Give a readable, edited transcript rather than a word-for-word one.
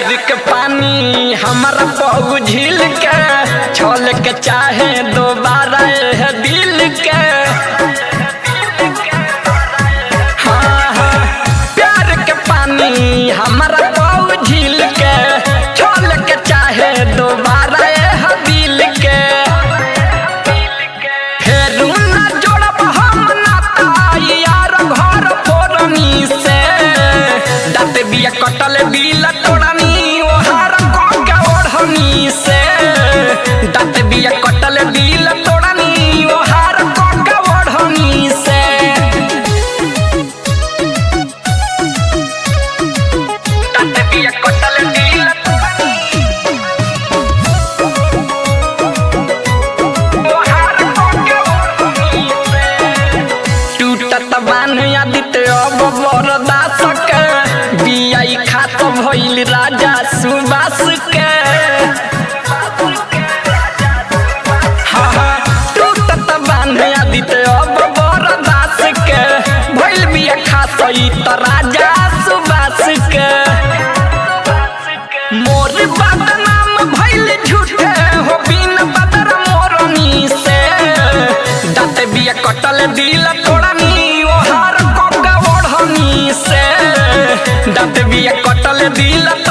प्यार के पानी हमारा बहु झील के छोल के चाहे दोबारा है दिल के। हाँ हाँ प्यार के पानी हमारा बहु झील के छोल के चाहे दोबारा है दिल के। फिर ना जोड़ब हम नाता यार घर फोरनी से दाँत बिया कटल बिल तोड़नी ओहार के ओढ़नी से दाँत बिया कटल बिल तोड़नी ओहार के ओढ़नी से। दाँत बिया कटल बिल टूटत बान आदित्य अब बरदास के बियाई खात भइल राजा सुबास के। हाँ हाँ टूटत बान आदित्य अब बरदास के भइल बिया खात त राजा सुबास के। मोर बदनाम भइल झूठे हो बिन बदर मोरनी से दाँत बिया कटल दिल तोड़नी ओहार कोका ओढ़नी से दाँत बिया कटल दिल